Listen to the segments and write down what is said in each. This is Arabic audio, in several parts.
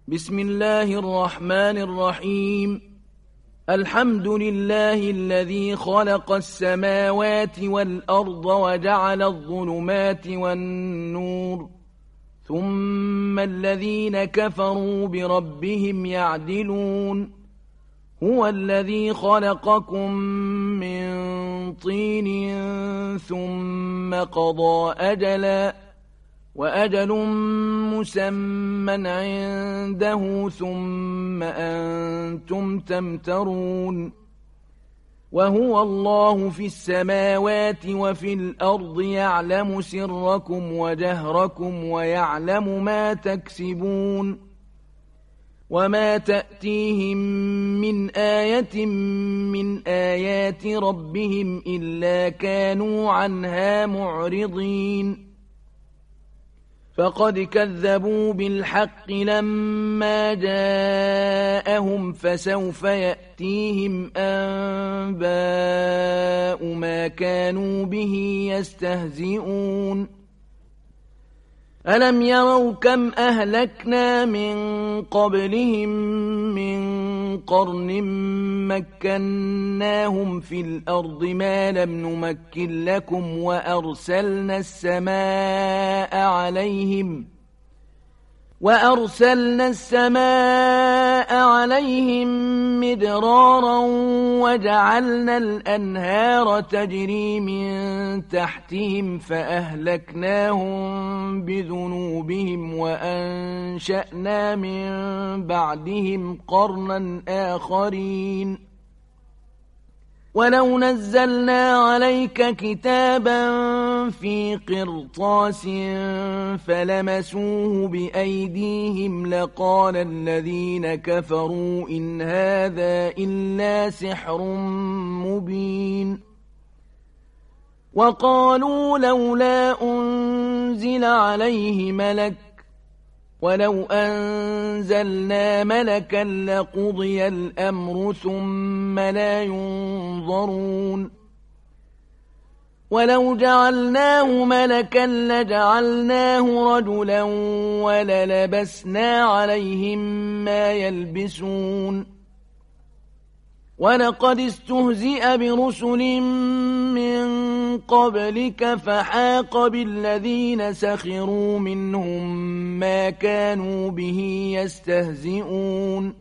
بسم الله الرحمن الرحيم. الحمد لله الذي خلق السماوات والأرض وجعل الظلمات والنور، ثم الذين كفروا بربهم يعدلون. هو الذي خلقكم من طين ثم قضى أجلا، وأجل مسمى عنده، ثم أنتم تمترون. وهو الله في السماوات وفي الأرض، يعلم سركم وجهركم ويعلم ما تكسبون. وما تأتيهم من آية من آيات ربهم إلا كانوا عنها معرضين. فقد كذبوا بالحق لما جاءهم، فسوف يأتيهم أنباء ما كانوا به يستهزئون. ألم يروا كم أهلكنا من قبلهم من قرن مكناهم في الأرض ما لم نمكن لكم، وأرسلنا السماء عليهم مدرارا، وجعلنا الأنهار تجري من تحتهم، فأهلكناهم بذنوبهم وأنشأنا من بعدهم قرنا آخرين. ولو نزلنا عليك كتابا في قرطاس فلمسوه بأيديهم لقال الذين كفروا إن هذا إلا سحر مبين. وقالوا لولا أنزل عليه ملك، ولو أنزلنا ملكا لقضي الأمر ثم لا ينظرون. ولو جعلناه ملكا لجعلناه رجلا وللبسنا عليهم ما يلبسون. ولقد استهزئ برسل من قبلك فحاق بالذين سخروا منهم ما كانوا به يستهزئون.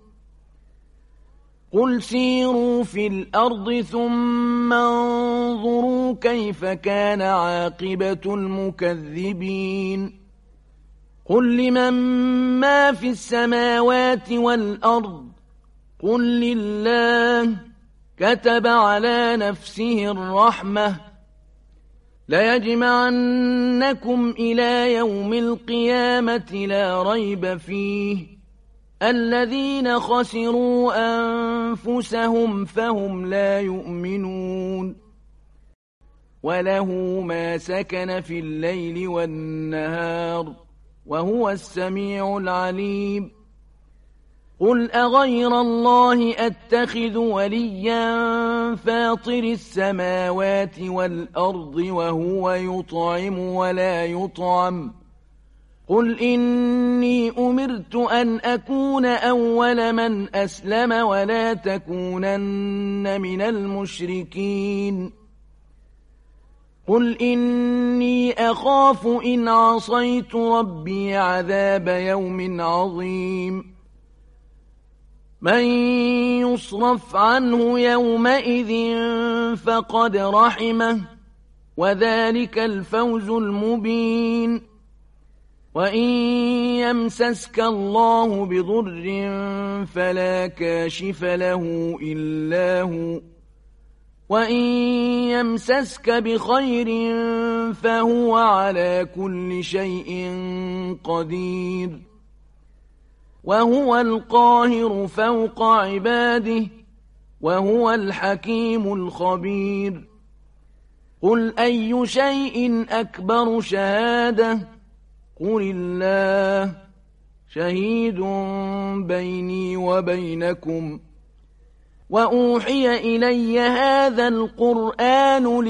قل سيروا في الأرض ثم انظروا كيف كان عاقبة المكذبين. قل لمن ما في السماوات والأرض، قل لله. كتب على نفسه الرحمة، ليجمعنكم إلى يوم القيامة لا ريب فيه. الذين خسروا أنفسهم فهم لا يؤمنون. وله ما سكن في الليل والنهار، وهو السميع العليم. قل أغير الله أتخذ وليا فاطر السماوات والأرض وهو يطعم ولا يطعم. قل إني أمرت أن أكون أول من أسلم ولا تكونن من المشركين. قل إني أخاف إن عصيت ربي عذاب يوم عظيم. من يصرف عنه يومئذ فقد رحمه، وذلك الفوز المبين. وإن يمسسك الله بضر فلا كاشف له إلا هو، وإن يمسسك بخير فهو على كل شيء قدير. وهو القاهر فوق عباده، وهو الحكيم الخبير. قل أي شيء أكبر شهادة؟ قل الله. شهيد بيني وبينكم. وأوحي إلي هذا القرآن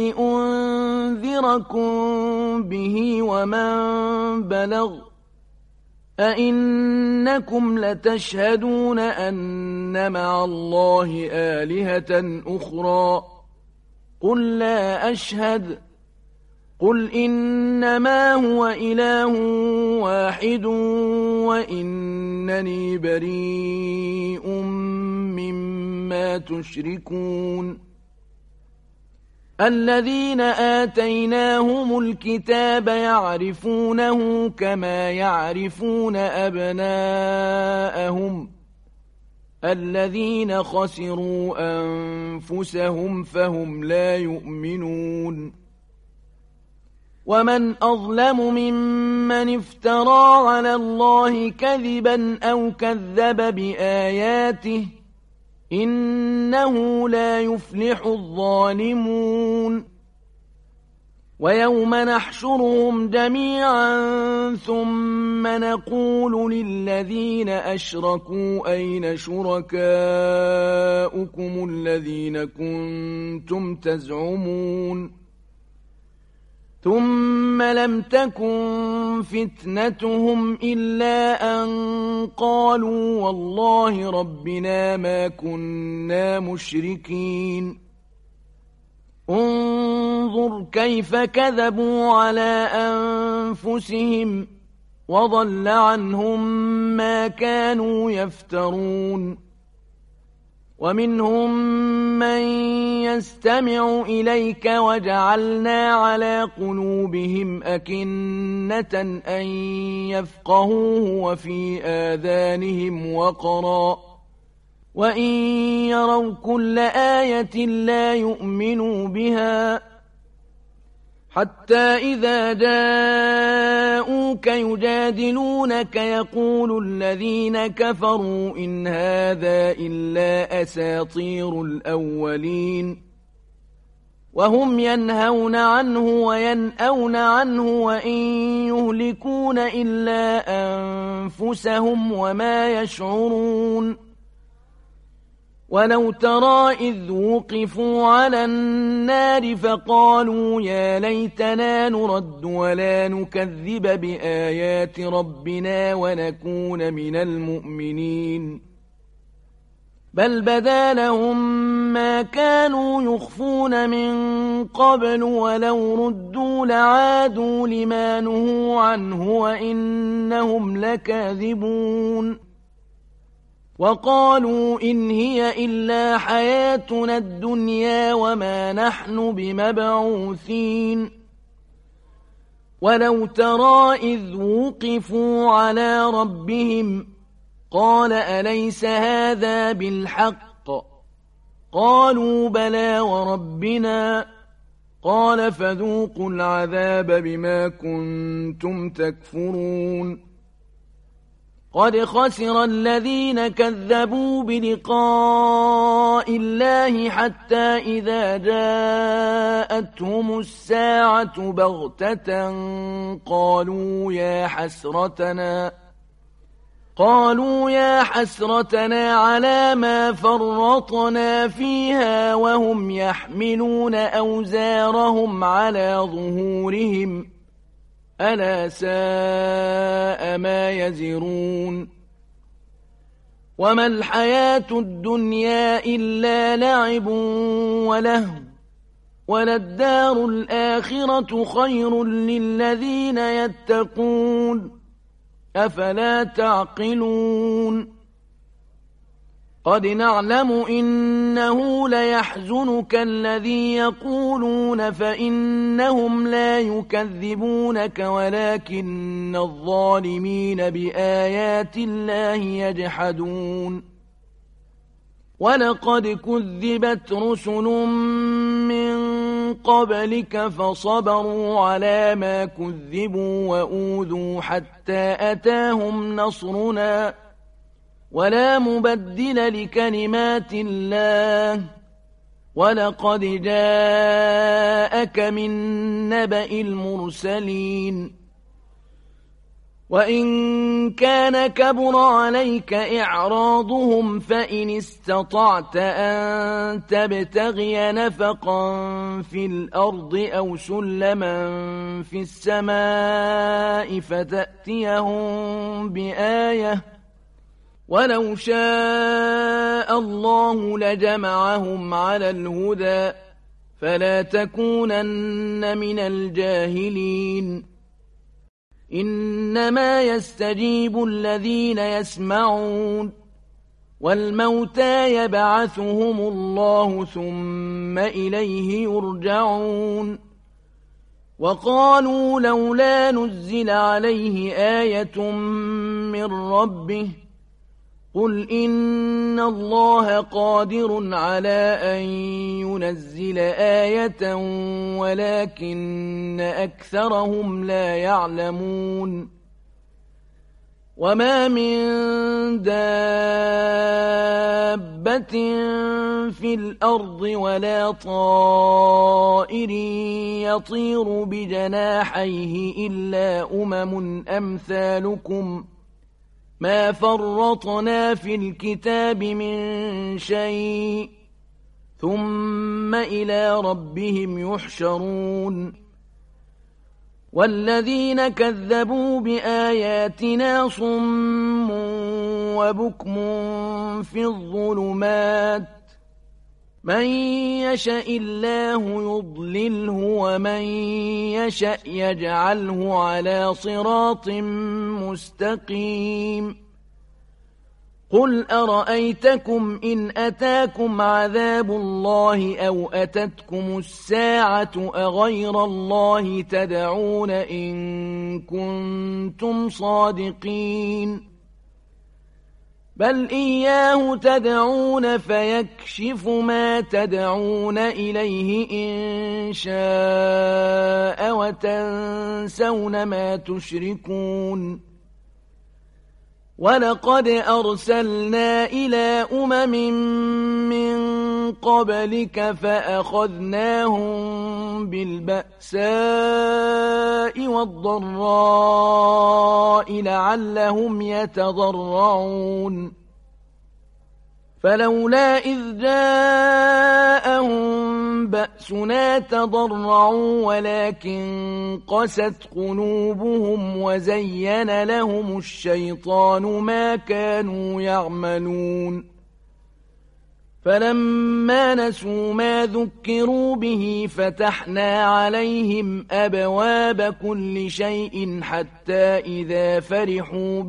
لأنذركم به ومن بلغ أئنكم لتشهدون أن مع الله آلهة أخرى قل لا أشهد قل إنما هو إله واحد وإنني بريء مما تشركون الذين آتيناهم الكتاب يعرفونه كما يعرفون أبناءهم الذين خسروا أنفسهم فهم لا يؤمنون ومن أظلم ممن افترى على الله كذبا أو كذب بآياته إنه لا يفلح الظالمون ويوم نحشرهم جميعا ثم نقول للذين أشركوا أين شركاؤكم الذين كنتم تزعمون ثم لم تكن فتنتهم إلا أن قالوا والله ربنا ما كنا مشركين انظر كيف كذبوا على أنفسهم وضل عنهم ما كانوا يفترون ومنهم من يستمع إليك وجعلنا على قلوبهم أكنة أن يفقهوه وفي آذانهم وقرا وإن يروا كل آية لا يؤمنوا بها حتى إذا جاءوك يجادلونك يقول الذين كفروا إن هذا إلا أساطير الأولين وهم ينهون عنه وينأون عنه وإن يهلكون إلا أنفسهم وما يشعرون ولو ترى إذ وقفوا على النار فقالوا يا ليتنا نرد ولا نكذب بآيات ربنا ونكون من المؤمنين بل بدا لهم ما كانوا يخفون من قبل ولو ردوا لعادوا لما نهوا عنه وإنهم لكاذبون وقالوا إن هي إلا حياتنا الدنيا وما نحن بمبعوثين ولو ترى إذ وقفوا على ربهم قال أليس هذا بالحق قالوا بلى وربنا قال فذوقوا العذاب بما كنتم تكفرون قد خسر الذين كذبوا بلقاء الله حتى إذا جاءتهم الساعة بغتة قالوا يا حسرتنا على ما فرطنا فيها وهم يحملون أوزارهم على ظهورهم ألا ساء ما يزرون وما الحياة الدنيا إلا لعب ولهو وللدار الآخرة خير للذين يتقون أفلا تعقلون قد نعلم إنه ليحزنك الذي يقولون فإنهم لا يكذبونك ولكن الظالمين بآيات الله يجحدون ولقد كذبت رسل من قبلك فصبروا على ما كذبوا وأوذوا حتى أتاهم نصرنا ولا مبدل لكلمات الله ولقد جاءك من نبأ المرسلين وإن كان كبر عليك إعراضهم فإن استطعت أن تبتغي نفقا في الأرض أو سلما في السماء فتأتيهم بآية ولو شاء الله لجمعهم على الهدى فلا تكونن من الجاهلين إنما يستجيب الذين يسمعون والموتى يبعثهم الله ثم إليه يرجعون وقالوا لولا نزل عليه آية من ربه قل إن الله قادر على أن ينزل آية ولكن أكثرهم لا يعلمون وما من دابة في الأرض ولا طائر يطير بجناحيه إلا أمم أمثالكم ما فرطنا في الكتاب من شيء ثم إلى ربهم يحشرون والذين كذبوا بآياتنا صم وبكم في الظلمات من يشاء الله يضلله ومن يشاء يجعله على صراط مستقيم قل أرأيتكم إن أتاكم عذاب الله أو أتتكم الساعة أغير الله تدعون إن كنتم صادقين بل إياه تدعون فيكشف ما تدعون إليه إن شاء وتنسون ما تشركون ولقد أرسلنا إلى أمم من قبلك فأخذناهم بالبأساء والضراء لعلهم يتضرعون فلولا إذ جاءهم بأسنا تضرعوا ولكن قست قلوبهم وزين لهم الشيطان ما كانوا يعملون فلما نسوا ما ذكروا به فتحنا عليهم أبواب كل شيء حتى إذا فرحوا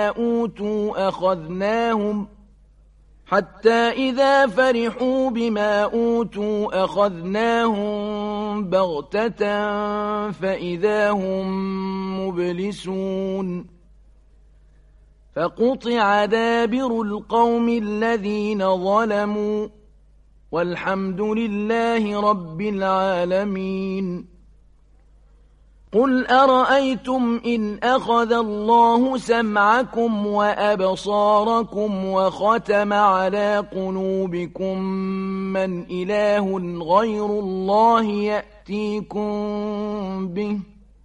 بما أوتوا أخذناهم بغتة فإذا هم مبلسون فقطع دابر القوم الذين ظلموا والحمد لله رب العالمين قل أرأيتم إن أخذ الله سمعكم وأبصاركم وختم على قلوبكم من إله غير الله يأتيكم به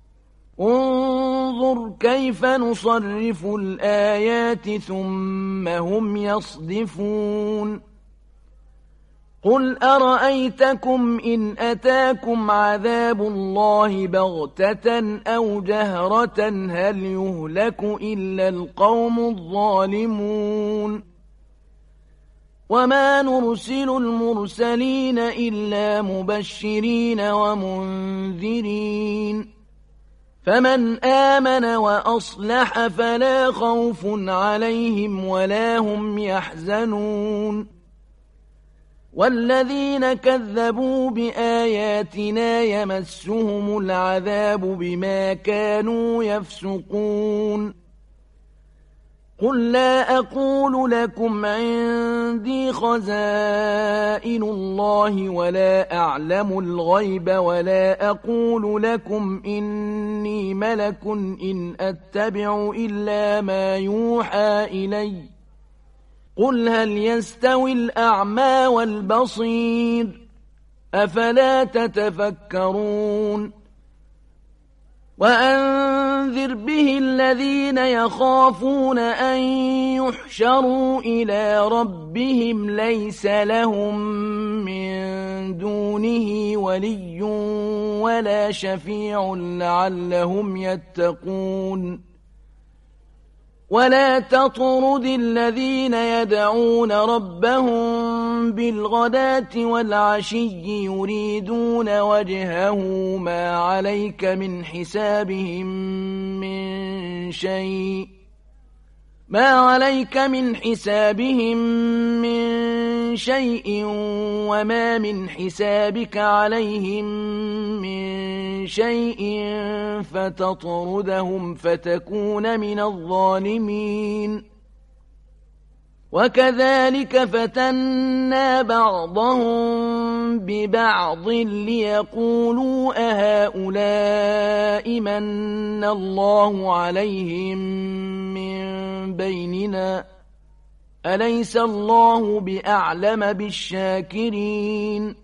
انظر كيف نصرف الآيات ثم هم يصدفون قل أرأيتكم إن أتاكم عذاب الله بغتة أو جهرة هل يهلك إلا القوم الظالمون وما نرسل المرسلين إلا مبشرين ومنذرين فمن آمن وأصلح فلا خوف عليهم ولا هم يحزنون والذين كذبوا بآياتنا يمسهم العذاب بما كانوا يفسقون قل لا أقول لكم عندي خزائن الله ولا أعلم الغيب ولا أقول لكم إني ملك إن أتبع إلا ما يوحى إلي قل هل يستوي الأعمى والبصير أفلا تتفكرون وأنذر به الذين يخافون أن يحشروا إلى ربهم ليس لهم من دونه ولي ولا شفيع لعلهم يتقون ولا تطرد الذين يدعون ربهم بالغداة والعشي يريدون وجهه ما عليك من حسابهم من شيء وما من حسابك عليهم من شيء فتطردهم فتكون من الظالمين وكذلك فتنا بعضهم ببعض ليقولوا أهؤلاء من الله عليهم من بيننا أليس الله بأعلم بالشاكرين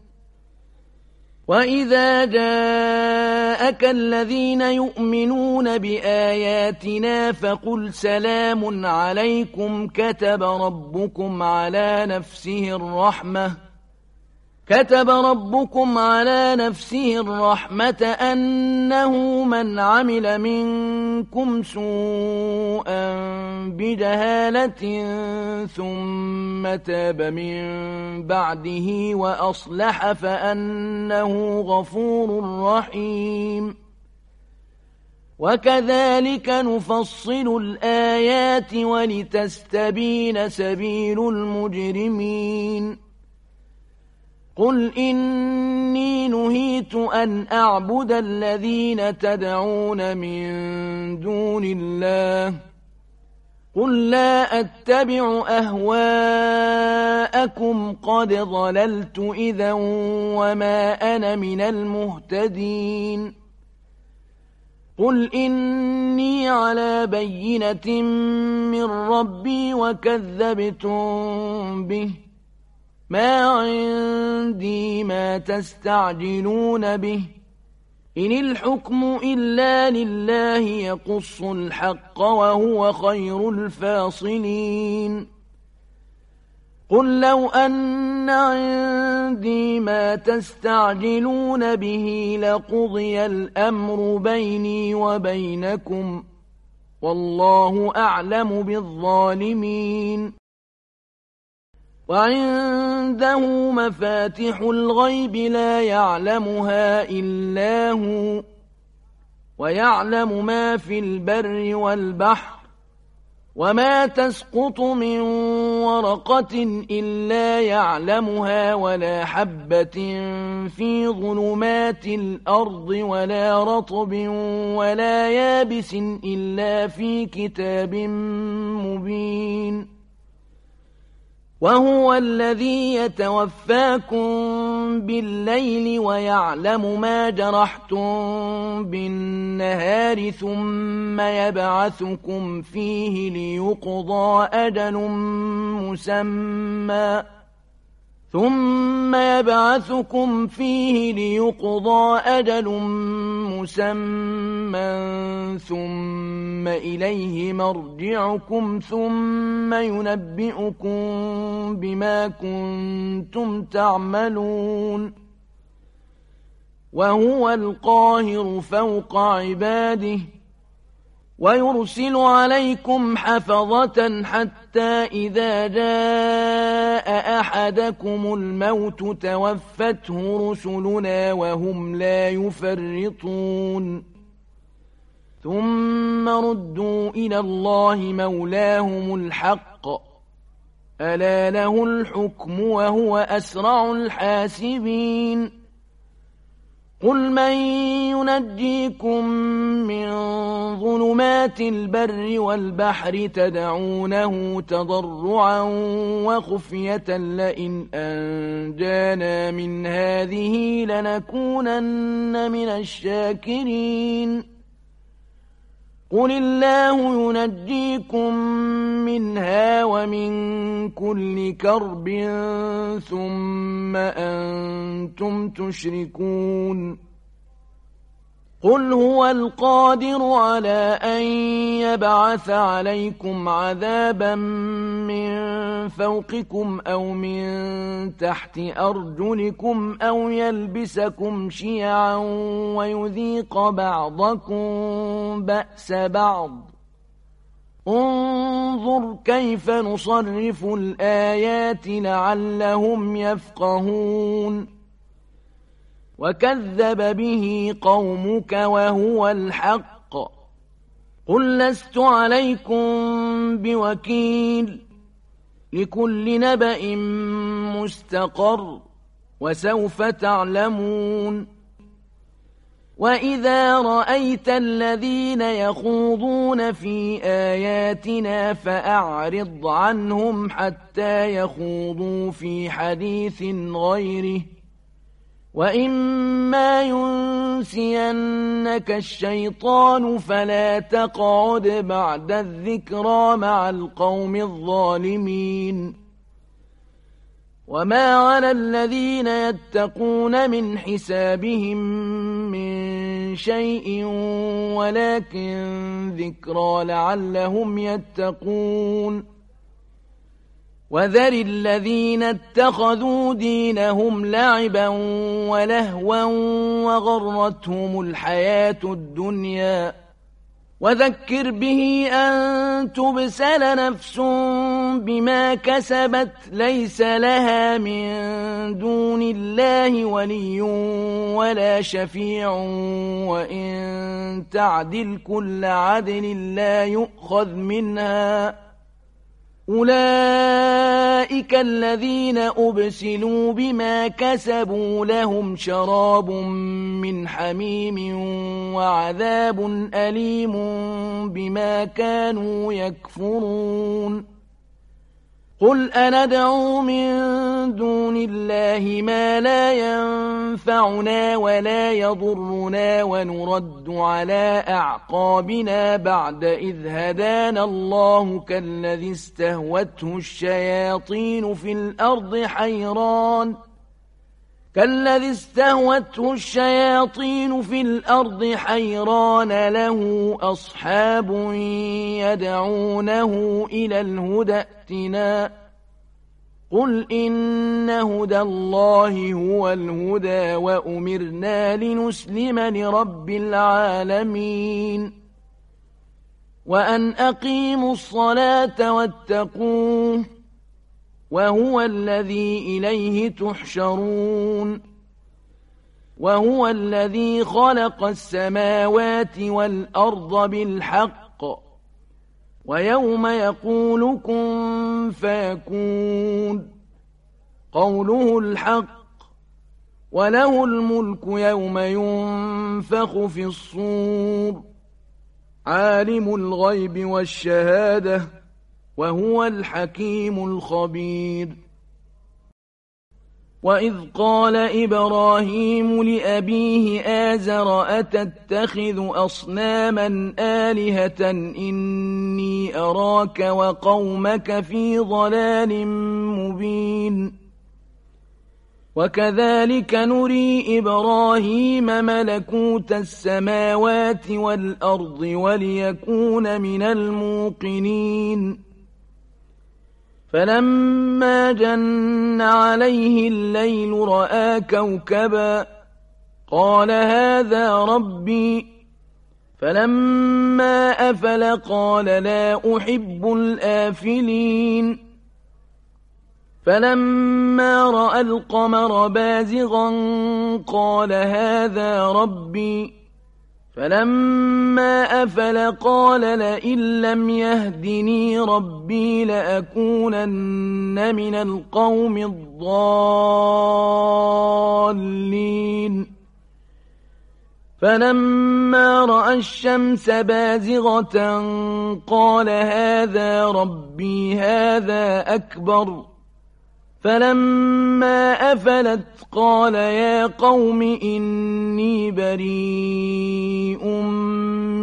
وإذا جاءك الذين يؤمنون بآياتنا فقل سلام عليكم كتب ربكم على نفسه الرحمة أنه من عمل منكم سوءا بجهالة ثم تاب من بعده وأصلح فأنه غفور رحيم وكذلك نفصل الآيات ولتستبين سبيل المجرمين قل إني نهيت أن أعبد الذين تدعون من دون الله قل لا أتبع أهواءكم قد ضللت إذا وما أنا من المهتدين قل إني على بينة من ربي وكذبتم به ما عندي ما تستعجلون به إن الحكم إلا لله يقص الحق وهو خير الفاصلين قل لو أن عندي ما تستعجلون به لقضي الأمر بيني وبينكم والله أعلم بالظالمين وعنده مفاتح الغيب لا يعلمها إلا هو ويعلم ما في البر والبحر وما تسقط من ورقة إلا يعلمها ولا حبة في ظلمات الأرض ولا رطب ولا يابس إلا في كتاب مبين وهو الذي يتوفاكم بالليل ويعلم ما جرحتم بالنهار ثم يبعثكم فيه ليقضى أجل مسمى ثم إليه مرجعكم ثم ينبئكم بما كنتم تعملون وهو القاهر فوق عباده ويرسل عليكم حفظة حتى إذا جاء أحدكم الموت توفته رسلنا وهم لا يفرطون ثم ردوا إلى الله مولاهم الحق ألا له الحكم وهو أسرع الحاسبين قل من ينجيكم من ظلمات البر والبحر تدعونه تضرعا وخفية لئن أنجانا من هذه لنكونن من الشاكرين قل الله ينجيكم منها ومن كل كرب ثم أنتم تشركون قل هو القادر على أن يبعث عليكم عذابا من فوقكم أو من تحت أرجلكم أو يلبسكم شيعا ويذيق بعضكم بأس بعض. انظر كيف نصرف الآيات لعلهم يفقهون. وكذب به قومك وهو الحق. قل لست عليكم بوكيل. لكل نبأ مستقر وسوف تعلمون. وإذا رأيت الذين يخوضون في آياتنا فأعرض عنهم حتى يخوضوا في حديث غيره. وإما ينسينك الشيطان فلا تقعد بعد الذكرى مع القوم الظالمين. وما على الذين يتقون من حسابهم من شيء ولكن ذكرى لعلهم يتقون. وذر الذين اتخذوا دينهم لعبا ولهوا وغرتهم الحياة الدنيا. وذكر به أن تبسل نفس بما كسبت ليس لها من دون الله ولي ولا شفيع وإن تعدل كل عدل لا يؤخذ منها. أولئك الذين أبسلوا بما كسبوا لهم شراب من حميم وعذاب أليم بما كانوا يكفرون. قل أندعو من دون الله ما لا ينفعنا ولا يضرنا ونرد على أعقابنا بعد إذ هدانا الله كالذي استهوته الشياطين في الأرض حيران له أصحاب يدعونه إلى الهدى ائتنا. قل إن هدى الله هو الهدى وأمرنا لنسلم لرب العالمين. وأن أقيموا الصلاة واتقوه وهو الذي إليه تحشرون. وهو الذي خلق السماوات والأرض بالحق ويوم يقول كن فيكون قوله الحق. وله الملك يوم ينفخ في الصور. عالم الغيب والشهادة وهو الحكيم الخبير. وإذ قال إبراهيم لأبيه آزر أتتخذ أصناما آلهة إني أراك وقومك في ضلال مبين. وكذلك نري إبراهيم ملكوت السماوات والأرض وليكون من الموقنين. فلما جن عليه الليل رأى كوكبا قال هذا ربي. فلما أفل قال لا أحب الآفلين. فلما رأى القمر بازغا قال هذا ربي. فلما أفل قال لئن لم يهدني ربي لأكونن من القوم الضالين. فلما رأى الشمس بازغة قال هذا ربي هذا أكبر. فلما أفلت قال يا قوم إني بريء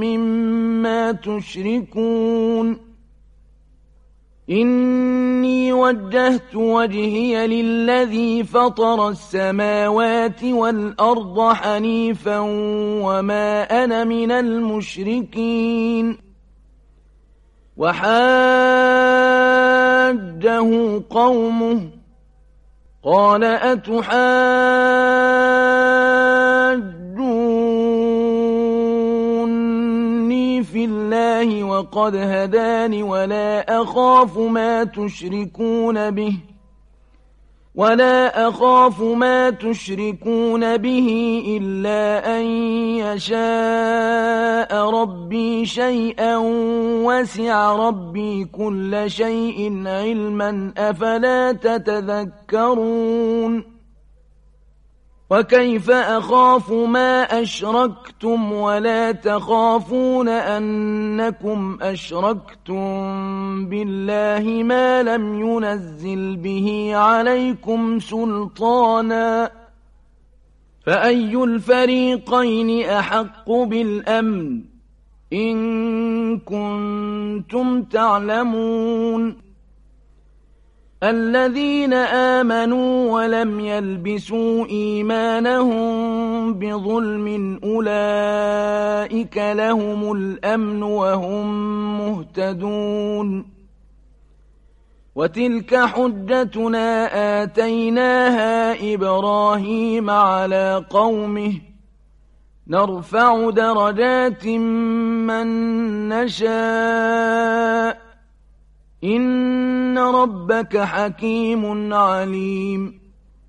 مما تشركون. إني وجهت وجهي للذي فطر السماوات والأرض حنيفا وما أنا من المشركين. وحاجه قومه قال أتحاجوني في الله وقد هداني ولا أخاف ما تشركون به إلا أن يشاء ربي شيئا وسع ربي كل شيء علما أفلا تتذكرون. وكيف أخاف ما أشركتم ولا تخافون أنكم أشركتم بالله ما لم ينزل به عليكم سلطانا فأي الفريقين أحق بالأمن إن كنتم تعلمون. الذين آمنوا ولم يلبسوا إيمانهم بظلم أولئك لهم الأمن وهم مهتدون. وتلك حجتنا آتيناها إبراهيم على قومه نرفع درجات من نشاء إن ربك حكيم عليم.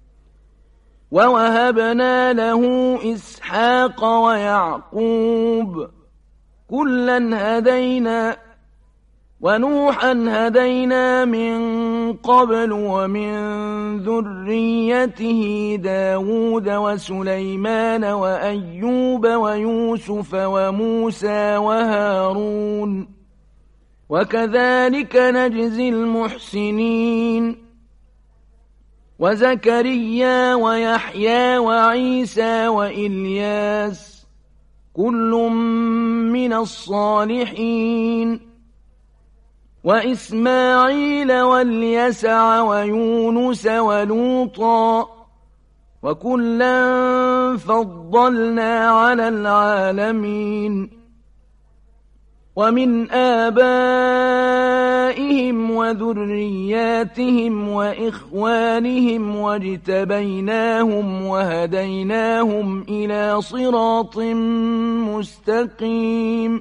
ووهبنا له إسحاق ويعقوب كلا هدينا ونوحا هدينا من قبل ومن ذريته داود وسليمان وأيوب ويوسف وموسى وهارون وكذلك نجزي المحسنين. وزكريا ويحيى وعيسى وإلياس كل من الصالحين. وإسماعيل واليسع ويونس ولوطا وكلا فضلنا على العالمين. ومن آبائهم وذرياتهم وإخوانهم واجتبيناهم وهديناهم إلى صراط مستقيم.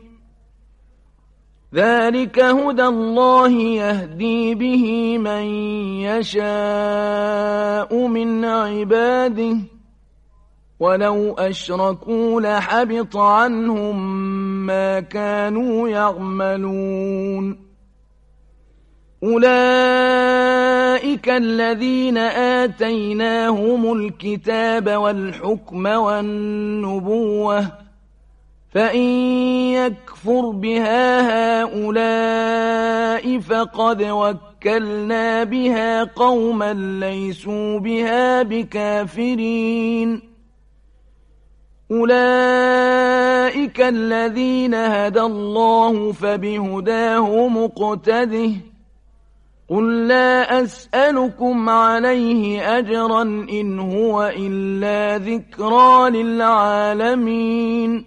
ذلك هدى الله يهدي به من يشاء من عباده ولو أشركوا لحبط عنهم ما كانوا يعملون. أولئك الذين آتيناهم الكتاب والحكم والنبوة فإن يكفر بها هؤلاء فقد وكلنا بها قوما ليسوا بها بكافرين. أولئك الذين هدى الله فبهداه مقتده قل لا أسألكم عليه أجرا إن هو إلا ذكرى للعالمين.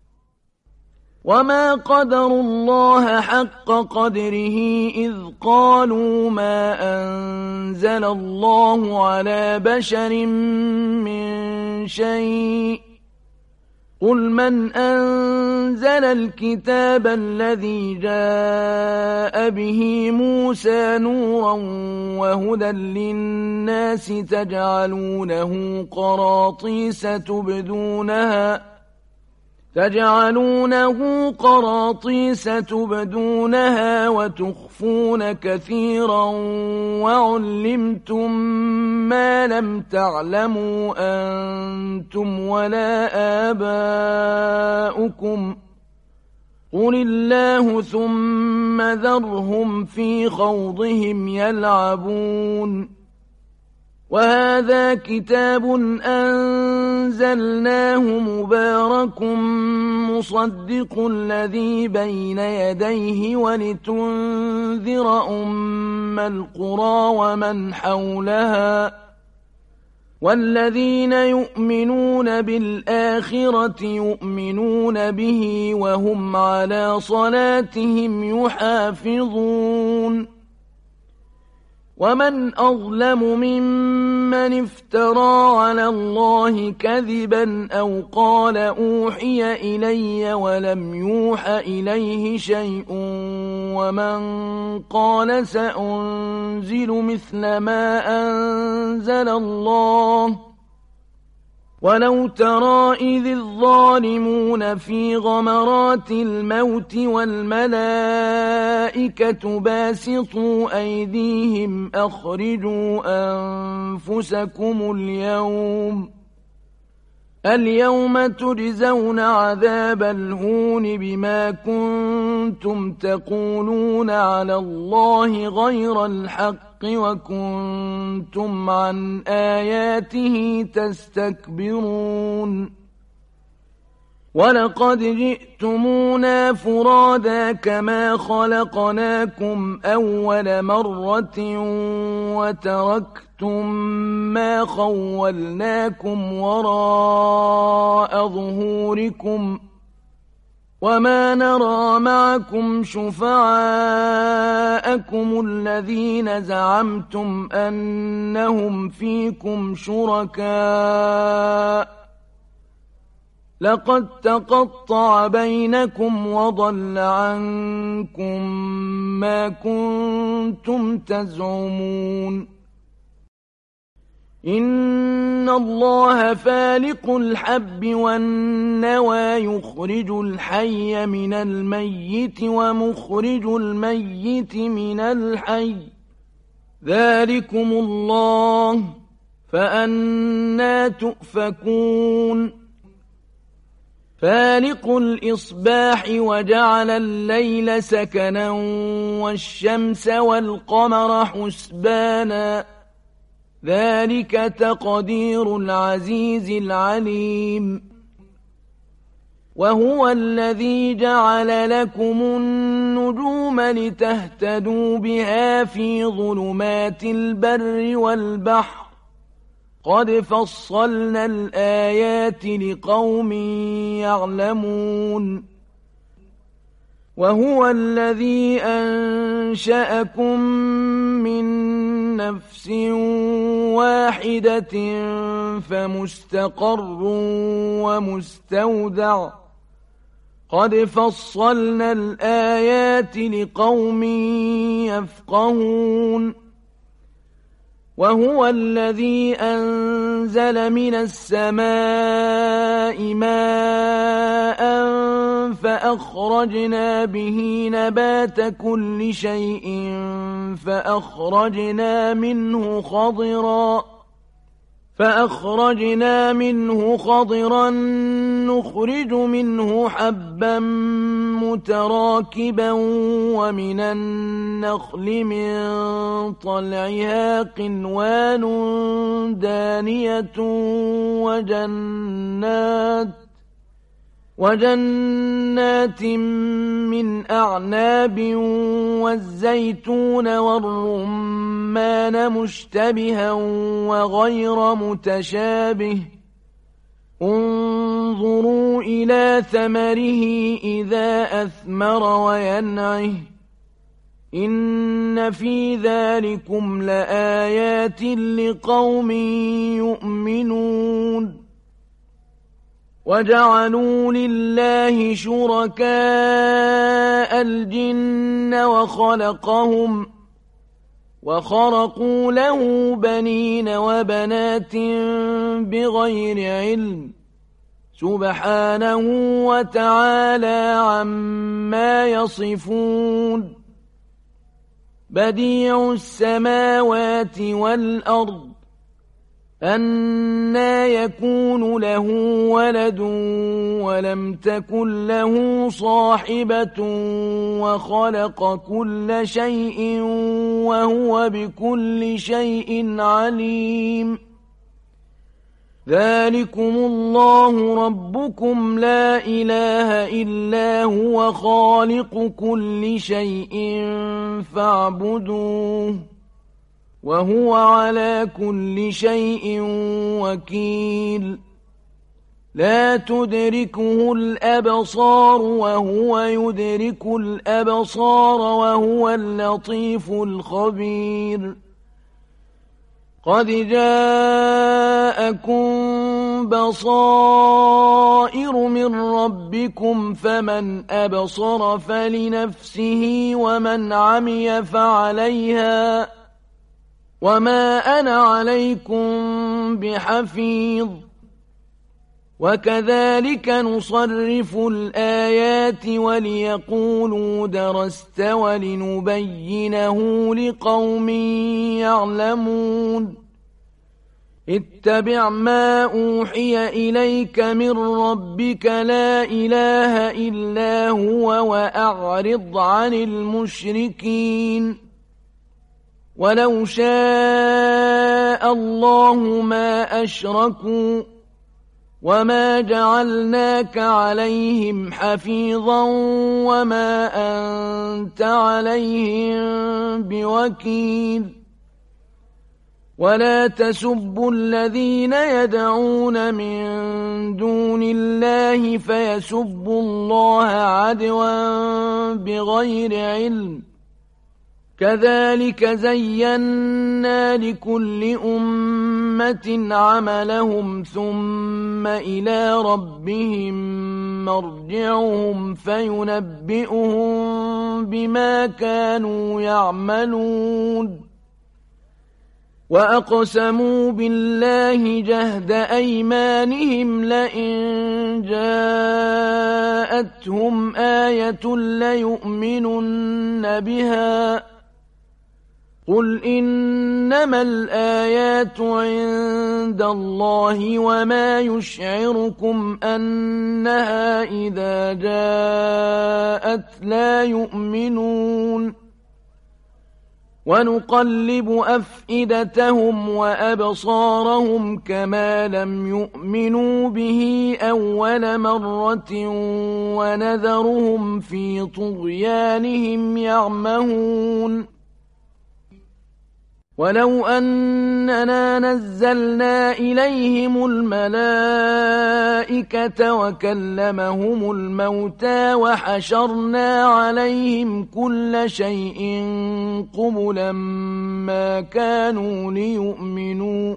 وما قدروا الله حق قدره إذ قالوا ما أنزل الله على بشر من شيء قل من أنزل الكتاب الذي جاء به موسى نورا وهدى للناس تجعلونه قراطيس تبدونها وتخفون كثيرا وعلمتم ما لم تعلموا أنتم ولا آباؤكم قل الله ثم ذرهم في خوضهم يلعبون. وهذا كتاب أنزلناه مبارك مصدق الذي بين يديه ولتنذر أم القرى ومن حولها والذين يؤمنون بالآخرة يؤمنون به وهم على صلاتهم يحافظون ومن أظلم ممن افترى على الله كذبا أو قال أوحي إلي ولم يوح إليه شيء ومن قال سأنزل مثل ما أنزل الله ولو ترى إذ الظالمون في غمرات الموت والملائكة باسطوا أيديهم أخرجوا أنفسكم اليوم تجزون عذاب الهون بما كنتم تقولون على الله غير الحق وكنتم عن آياته تستكبرون ولقد جئتمونا فرادا كما خلقناكم أول مرة وتركتم ما خولناكم وراء ظهوركم وما نرى معكم شفعاءكم الذين زعمتم أنهم فيكم شركاء لقد تقطع بينكم وضل عنكم ما كنتم تزعمون إن الله فالق الحب والنوى يخرج الحي من الميت ومخرج الميت من الحي ذلكم الله فأنى تؤفكون فالق الإصباح وجعل الليل سكنا والشمس والقمر حسبانا ذلك تقدير العزيز العليم وهو الذي جعل لكم النجوم لتهتدوا بها في ظلمات البر والبحر قد فصلنا الآيات لقوم يعلمون وهو الذي أنشأكم من نفس واحدة فمستقر ومستودع قد فصلنا الآيات لقوم يفقهون وهو الذي أنزل من السماء ماء فأخرجنا به نبات كل شيء فأخرجنا منه خضرا نخرج منه حبا متراكبا ومن النخل من طلعها قنوان دانية وجنات من أعناب والزيتون والرمان مشتبها وغير متشابه انظروا إلى ثمره إذا أثمر وينعه إن في ذلكم لآيات لقوم يؤمنون وجعلوا لله شركاء الجن وخرقوا له بنين وبنات بغير علم سبحانه وتعالى عما يصفون بديع السماوات والأرض أنى يكون له ولد ولم تكن له صاحبة وخلق كل شيء وهو بكل شيء عليم ذلكم الله ربكم لا إله إلا هو خالق كل شيء فاعبدوه وهو على كل شيء وكيل لا تدركه الأبصار وهو يدرك الأبصار وهو اللطيف الخبير قد جاءكم بصائر من ربكم فمن أبصر فلنفسه ومن عمي فعليها وما أنا عليكم بحفيظ وكذلك نصرف الآيات وليقولوا درست ولنبينه لقوم يعلمون اتبع ما أوحي إليك من ربك لا إله إلا هو وأعرض عن المشركين ولو شاء الله ما أشركوا وما جعلناك عليهم حفيظا وما أنت عليهم بوكيل ولا تسبوا الذين يدعون من دون الله فيسبوا الله عدوا بغير علم كذلك زينا لكل أمة عملهم ثم إلى ربهم مرجعهم فينبئهم بما كانوا يعملون وأقسموا بالله جهد أيمانهم لئن جاءتهم آية ليؤمنن بها قل إنما الآيات عند الله وما يشعركم أنها إذا جاءت لا يؤمنون ونقلب أفئدتهم وأبصارهم كما لم يؤمنوا به أول مرة ونذرهم في طغيانهم يعمهون ولو أننا نزلنا إليهم الملائكة وكلمهم الموتى وحشرنا عليهم كل شيء قبلا ما كانوا ليؤمنوا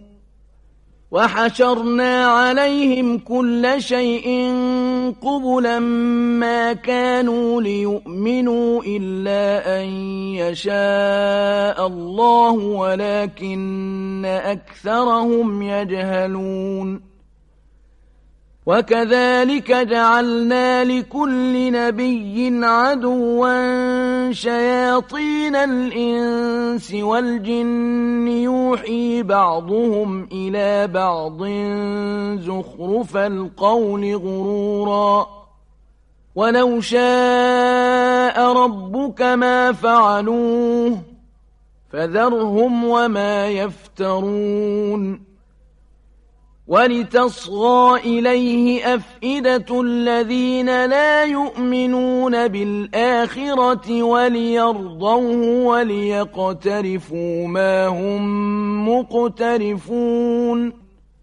إلا أن يشاء الله ولكن أكثرهم يجهلون وكذلك جعلنا لكل نبي عدوا شياطين الإنس والجن يوحي بعضهم إلى بعض زخرف القول غرورا ولو شاء ربك ما فعلوه فذرهم وما يفترون ولتصغى إليه أفئدة الذين لا يؤمنون بالآخرة وليرضوه وليقترفوا ما هم مقترفون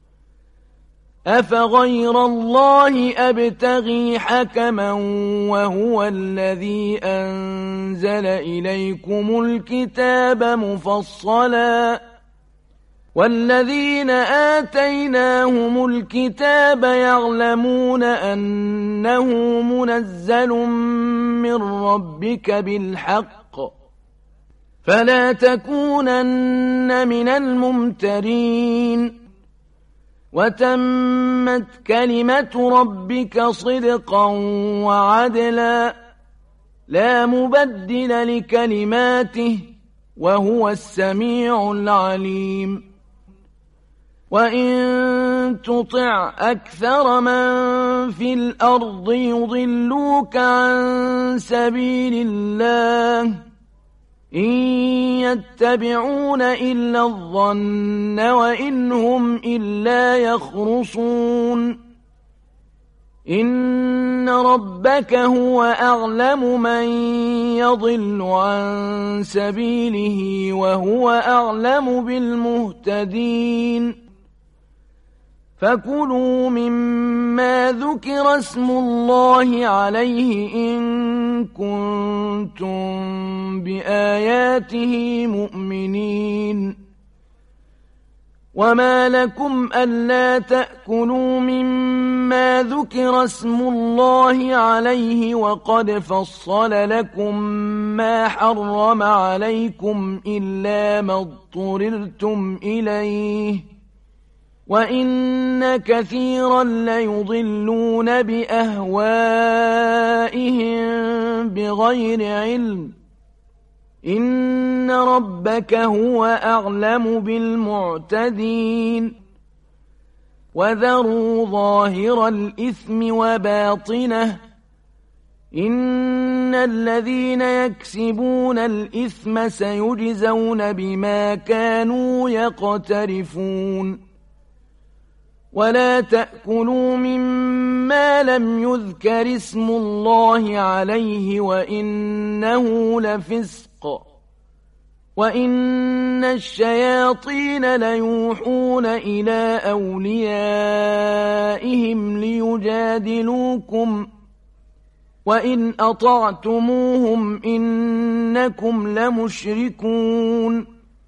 أفغير الله أبتغي حكما وهو الذي أنزل إليكم الكتاب مفصلا والذين آتيناهم الكتاب يعلمون أنه منزل من ربك بالحق فلا تكونن من الممترين وتمت كلمة ربك صدقا وعدلا لا مبدل لكلماته وهو السميع العليم وإن تطع أكثر من في الأرض يضلوك عن سبيل الله إن يتبعون إلا الظن وإن هم إلا يخرصون إن ربك هو أعلم من يضل عن سبيله وهو أعلم بالمهتدين فكلوا مما ذكر اسم الله عليه إن كنتم بآياته مؤمنين وما لكم ألا تأكلوا مما ذكر اسم الله عليه وقد فصل لكم ما حرم عليكم إلا ما اضطررتم إليه وإن كثيرا ليضلون بأهوائهم بغير علم إن ربك هو أعلم بالمعتدين وذروا ظاهر الإثم وباطنه إن الذين يكسبون الإثم سيجزون بما كانوا يقترفون ولا تأكلوا مما لم يذكر اسم الله عليه وإنه لفسق وإن الشياطين ليوحون إلى أوليائهم ليجادلوكم وإن أطعتموهم إنكم لمشركون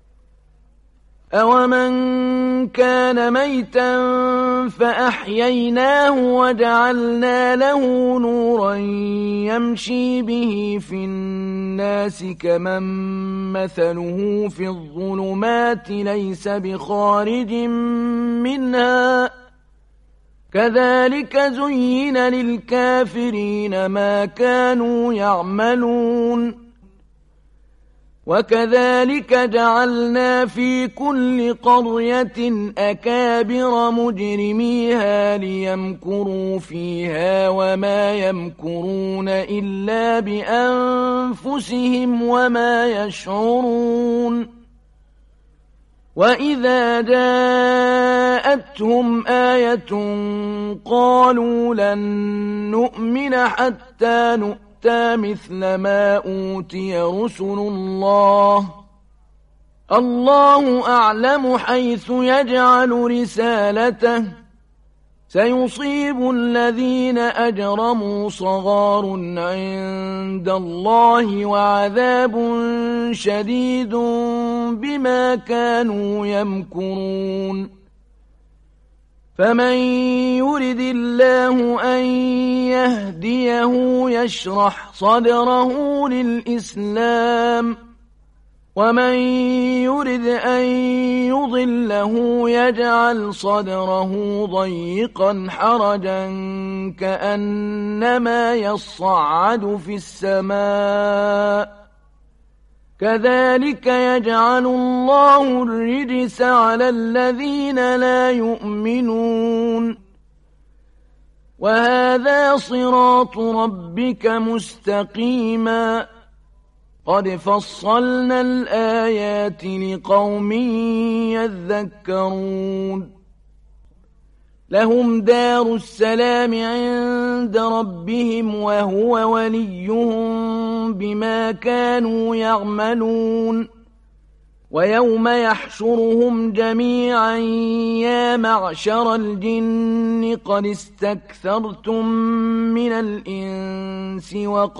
أومن كان ميتا فأحييناه وجعلنا له نورا يمشي به في الناس كمن مثله في الظلمات ليس بخارج منها كذلك زين للكافرين ما كانوا يعملون وكذلك جعلنا في كل قرية أكابر مجرميها ليمكروا فيها وما يمكرون إلا بأنفسهم وما يشعرون وإذا جاءتهم آية قالوا لن نؤمن حتى نؤمن مثل ما أوتي رسل الله الله أعلم حيث يجعل رسالته سيصيب الذين أجرموا صغار عند الله وعذاب شديد بما كانوا يمكرون فمن يرد الله أن يهديه يشرح صدره للإسلام ومن يرد أن يضله يجعل صدره ضيقا حرجا كأنما يصعد في السماء كذلك يجعل الله الرجس على الذين لا يؤمنون وهذا صراط ربك مستقيما قد فصلنا الآيات لقوم يذكرون لهم دار السلام عند ربهم وهو وليهم بما كانوا يعملون ويوم يحشرهم جميعا يا معشر الجن قد استكثرتم من الإنس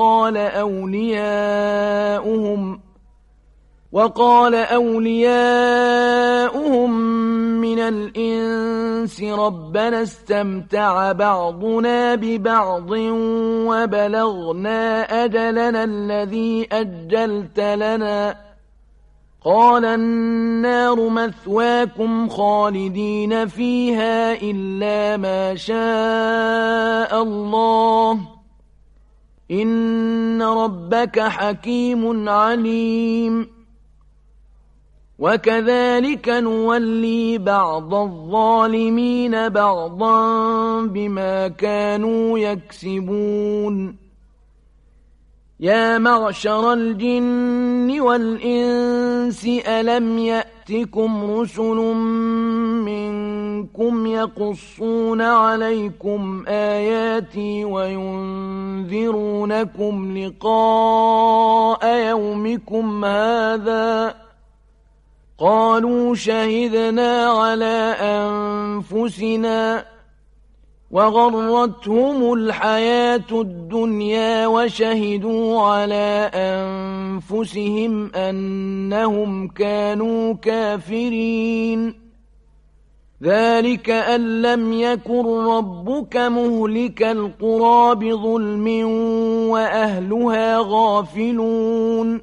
وقال أولياؤهم من الإنس ربنا استمتع بعضنا ببعض وبلغنا أجلنا الذي أجلت لنا قال النار مثواكم خالدين فيها إلا ما شاء الله إن ربك حكيم عليم وكذلك نولي بعض الظالمين بعضا بما كانوا يكسبون يا معشر الجن والإنس ألم يأتكم رسل منكم يقصون عليكم آياتي وينذرونكم لقاء يومكم هذا قالوا شهدنا على أنفسنا وغرتهم الحياة الدنيا وشهدوا على أنفسهم أنهم كانوا كافرين ذلك أن لم يكن ربك مهلك القرى بظلم وأهلها غافلون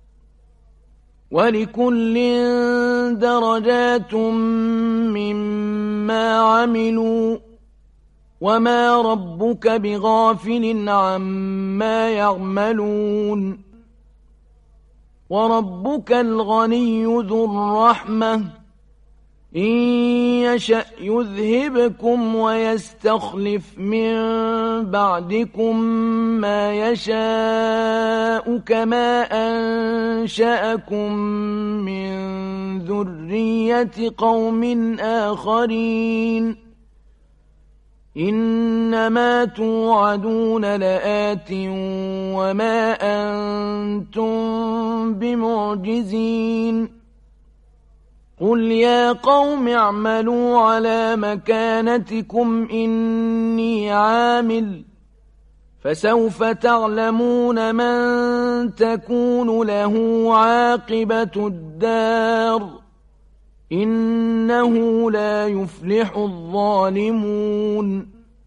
ولكل درجات مما عملوا وما ربك بغافل عما يعملون وربك الغني ذو الرحمة إن يشأ يذهبكم ويستخلف من بعدكم ما يشاء كما أنشأكم من ذرية قوم آخرين إنما توعدون لآت وما أنتم بمعجزين قل يا قوم اعملوا على مكانتكم إني عامل فسوف تعلمون من تكون له عاقبة الدار إنه لا يفلح الظالمون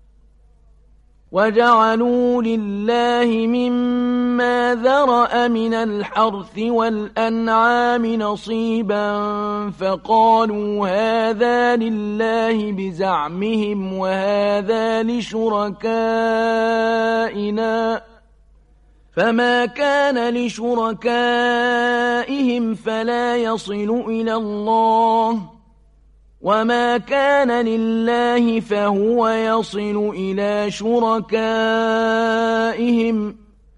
وجعلوا لله مما ذرأ من الحرث والأنعام نصيبا فقالوا هذا لله بزعمهم وهذا لشركائنا فما كان لشركائهم فلا يصل إلى الله وما كان لله فهو يصل إلى شركائهم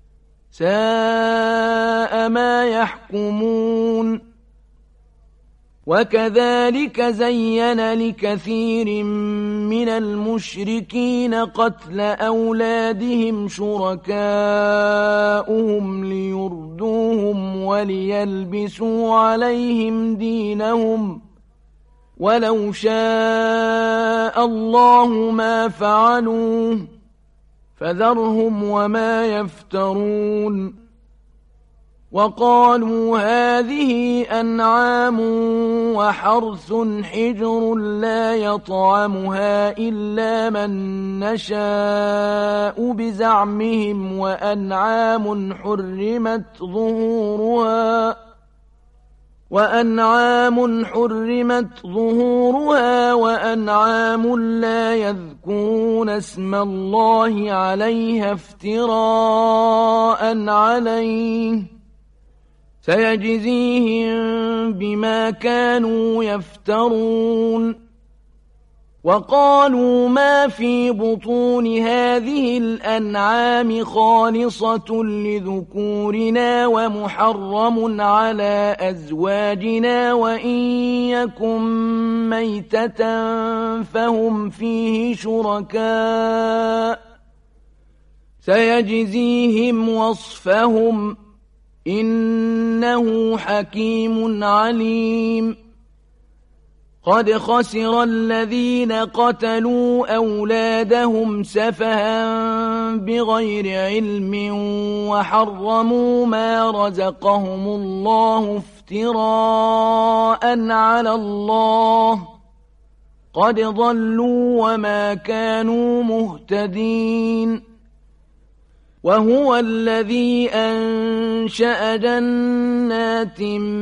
ساء ما يحكمون وكذلك زين لكثير من المشركين قتل أولادهم شركاؤهم ليردوهم وليلبسوا عليهم دينهم ولو شاء الله ما فعلوه فذرهم وما يفترون وقالوا هذه أنعام وحرث حجر لا يطعمها إلا من نشاء بزعمهم وأنعام حرمت ظهورها وأنعام لا يذكرون اسم الله عليها افتراء عليه سيجزيهم بما كانوا يفترون وقالوا ما في بطون هذه الأنعام خالصة لذكورنا ومحرم على أزواجنا وإن يكن ميتة فهم فيه شركاء سيجزيهم وصفهم إنه حكيم عليم قد خسر الذين قتلوا أولادهم سفها بغير علم وحرموا ما رزقهم الله افتراء على الله قد ضلوا وما كانوا مهتدين وهو الذي أنشأ جنات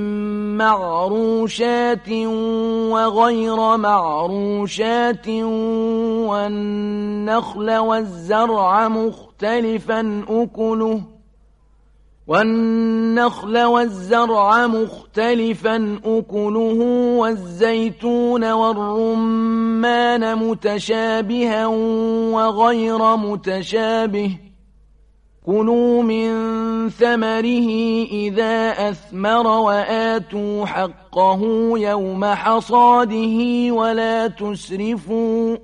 معروشات وغير معروشات والنخل والزرع مختلفا أكله والزيتون والرمان متشابها وغير متشابه كلوا من ثمره إذا أثمر وآتوا حقه يوم حصاده ولا تسرفوا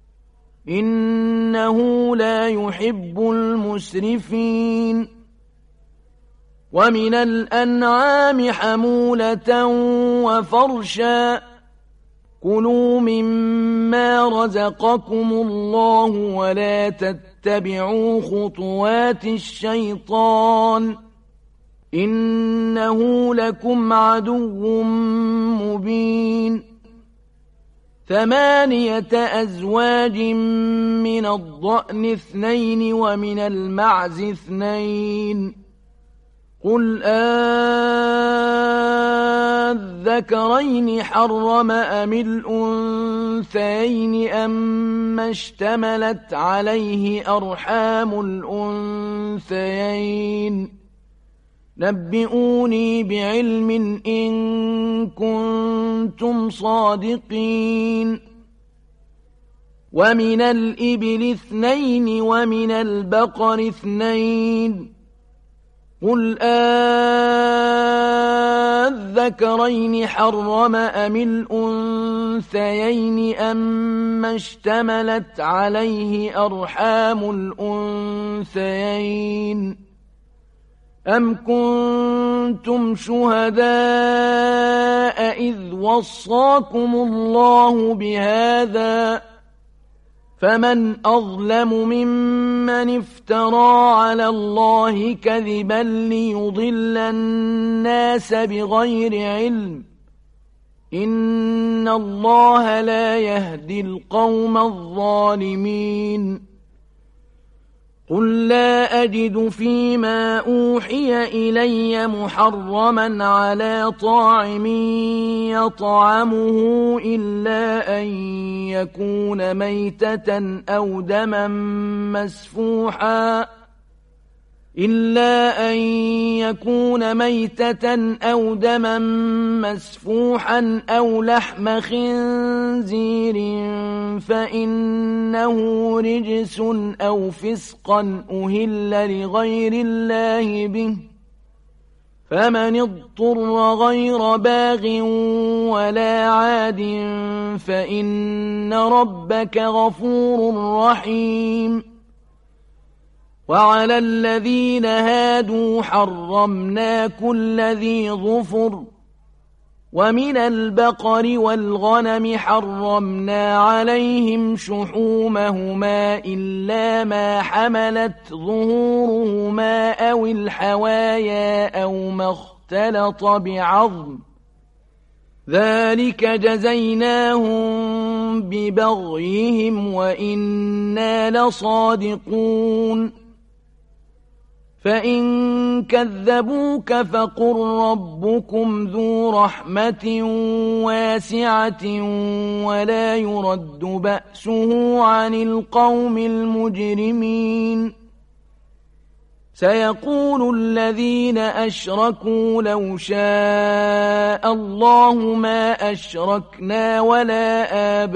إنه لا يحب المسرفين ومن الأنعام حمولة وفرشا كلوا مما رزقكم الله ولا تتبعوا خطوات الشيطان إنه لكم عدو مبين 8 أزواج من الضأن 2 ومن المعز 2 قل أذكرين حرم أم الأنثيين أما اشتملت عليه أرحام الأنثيين نبئوني بعلم إن كنتم صادقين ومن الإبل 2 ومن البقر 2 قل أذكرين حرم أم الأنثيين أما اشتملت عليه أرحام الأنثيين أم كنتم شهداء إذ وصاكم الله بهذا فمن أظلم ممن افترى على الله كذبا ليضل الناس بغير علم إن الله لا يهدي القوم الظالمين قل لا أجد فيما أوحي إلي محرما على طاعم يطعمه إلا أن يكون ميتة أو دما مسفوحا أو لحم خنزير فإنه رجس أو فسقا أهل لغير الله به فمن اضطر غير باغ ولا عاد فإن ربك غفور رحيم وعلى الذين هادوا حرمنا كل ذي ظفر ومن البقر والغنم حرمنا عليهم شحومهما إلا ما حملت ظهورهما أو الحوايا أو ما اختلط بعظم ذلك جزيناهم ببغيهم وإنا لصادقون فإن كذبوك فقل ربكم ذو رحمة واسعة ولا يرد بأسه عن القوم المجرمين سيقول الذين أشركوا لو شاء الله ما أشركنا ولا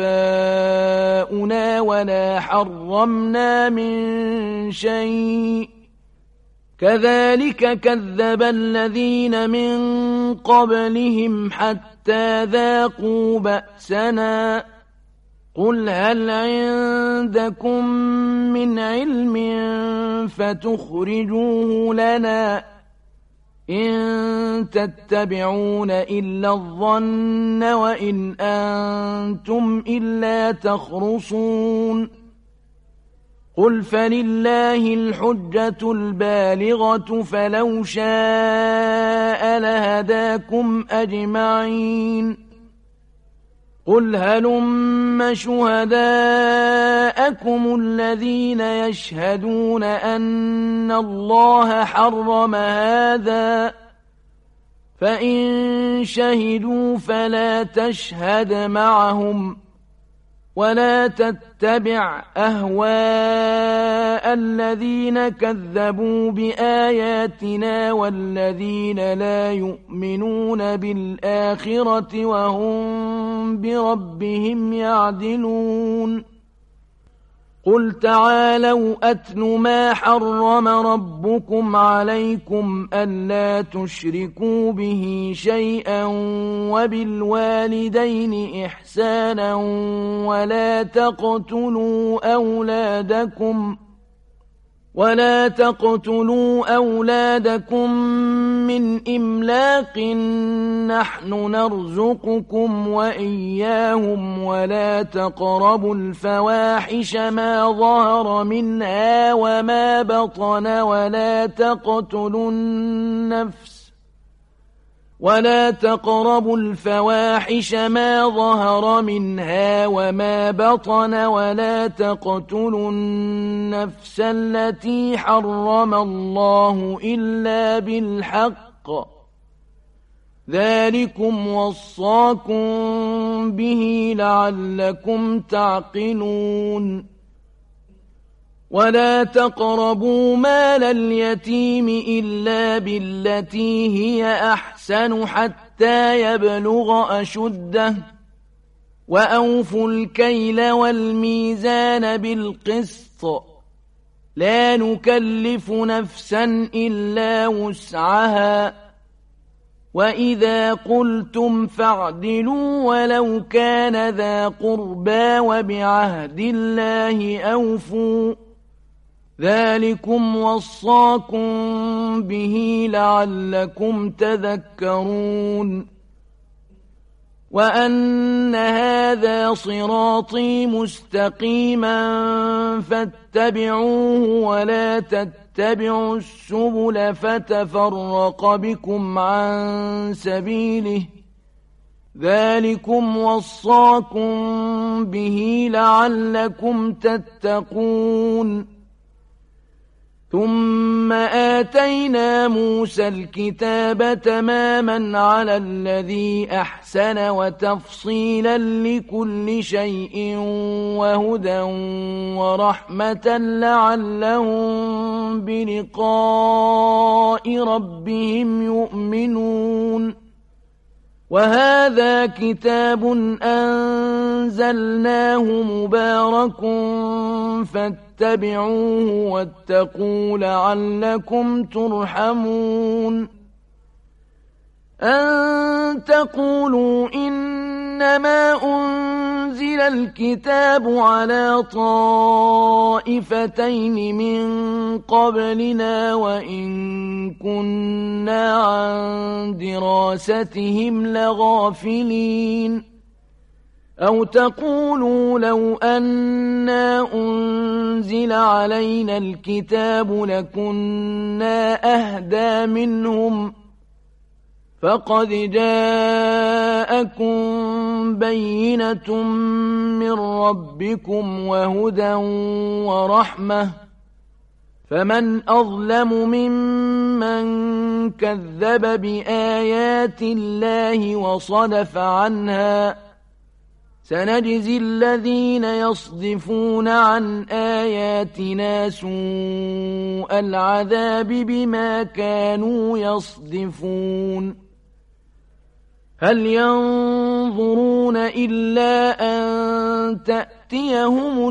آباؤنا ولا حرمنا من شيء كذلك كذب الذين من قبلهم حتى ذاقوا بأسنا قل هل عندكم من علم فتخرجوه لنا إن تتبعون إلا الظن وإن أنتم إلا تخرصون قل فلله الحجة البالغة فلو شاء لهداكم أجمعين قل هلم شهداءكم الذين يشهدون أن الله حرم هذا فإن شهدوا فلا تشهد معهم ولا تتبع أهواء الذين كذبوا بآياتنا والذين لا يؤمنون بالآخرة وهم بربهم يعدلون قل تعالوا أتل ما حرم ربكم عليكم ألا تشركوا به شيئا وبالوالدين إحسانا ولا تقتلوا أولادكم من إملاق نحن نرزقكم وإياهم ولا تقربوا الفواحش ما ظهر منها وما بطن ولا تقربوا الفواحش ما ظهر منها وما بطن ولا تقتلوا النفس التي حرم الله إلا بالحق ذلكم وصاكم به لعلكم تعقلون ولا تقربوا مال اليتيم إلا بالتي هي أحسن حتى يبلغ أشده وأوفوا الكيل والميزان بالقسط لا نكلف نفسا إلا وسعها وإذا قلتم فاعدلوا ولو كان ذا قربى وبعهد الله أوفوا ذلكم وصاكم به لعلكم تذكرون وأن هذا صراطي مستقيما فاتبعوه ولا تتبعوا السبل فتفرق بكم عن سبيله ذلكم وصاكم به لعلكم تتقون ثم آتينا موسى الكتاب تماما على الذي أحسن وتفصيلا لكل شيء وهدى ورحمة لعلهم بلقاء ربهم يؤمنون وهذا كتاب أنزلناه مبارك فاتبعوه واتقوا لعلكم ترحمون أن تقولوا إنما أنزل الكتاب على طائفتين من قبلنا وإن كنا عن دراستهم لغافلين أو تقولوا لو أنا أنزل علينا الكتاب لكنا أهدى منهم فقد جاءكم بينة من ربكم وهدى ورحمة فمن أظلم ممن كذب بآيات الله وصدف عنها سنجزي الذين يصدفون عن آياتنا سوء العذاب بما كانوا يصدفون هل ينظرون إلا أن تأتيهم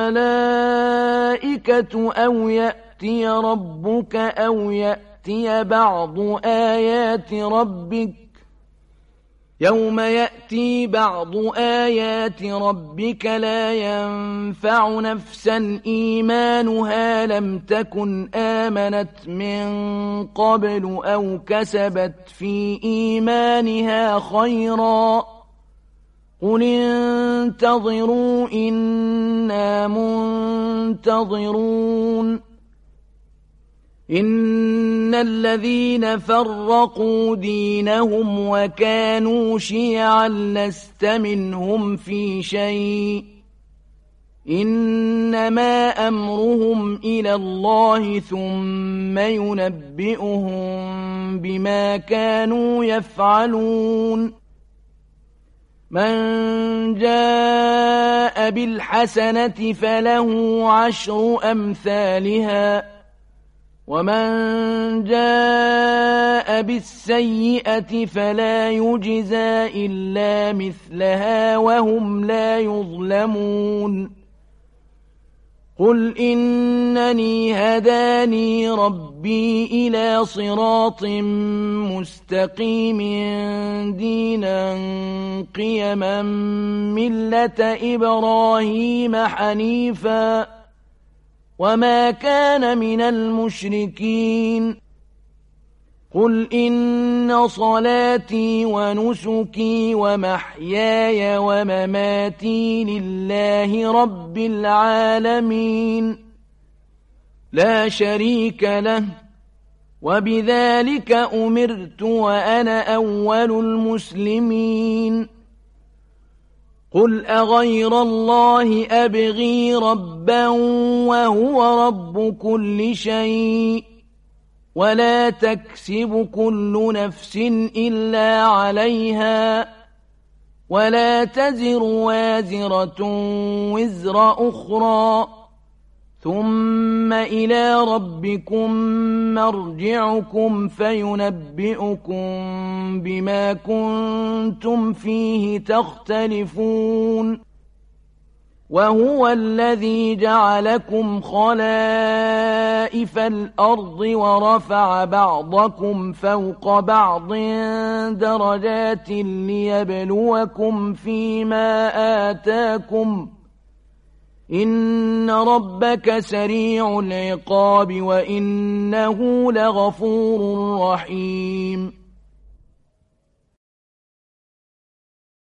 الملائكة أو يأتي ربك أو يأتي بعض آيات ربك يوم يأتي بعض آيات ربك لا ينفع نفسا إيمانها لم تكن آمنت من قبل أو كسبت في إيمانها خيرا قل انتظروا إنا منتظرون إن الذين فرقوا دينهم وكانوا شيعا لست منهم في شيء إنما أمرهم إلى الله ثم ينبئهم بما كانوا يفعلون من جاء بالحسنة فله 10 أمثالها ومن جاء بالسيئة فلا يجزى إلا مثلها وهم لا يظلمون قل إنني هداني ربي إلى صراط مستقيم دينا قيما ملة إبراهيم حنيفا وما كان من المشركين قل إن صلاتي ونسكي ومحياي ومماتي لله رب العالمين لا شريك له وبذلك أمرت وأنا أول المسلمين قل أغير الله أبغي ربا وهو رب كل شيء ولا تكسب كل نفس إلا عليها ولا تزر وازرة وزر أخرى ثم إلى ربكم مرجعكم فينبئكم بما كنتم فيه تختلفون وهو الذي جعلكم خلائف الأرض ورفع بعضكم فوق بعض درجات ليبلوكم فيما آتاكم إن ربك سريع العقاب وإنه لغفور رحيم